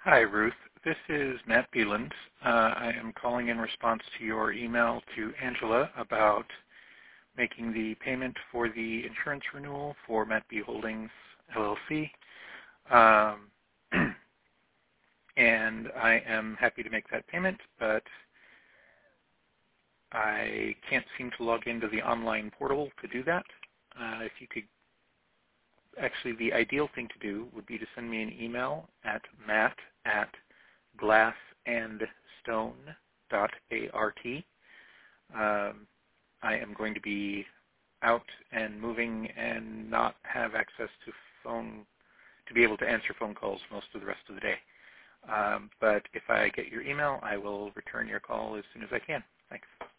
Hi, Ruth. This is Matt Beeland. I am calling in response to your email to Angela about making the payment for the insurance renewal for Matt B. Holdings, LLC. And I am happy to make that payment, but I can't seem to log into the online portal to do that. If you could, actually the ideal thing to do would be to send me an email at matt@glassandstone.art. I am going to be out and moving and not have access to phone to be able to answer phone calls most of the rest of the day. But if I get your email, I will return your call as soon as I can. Thanks.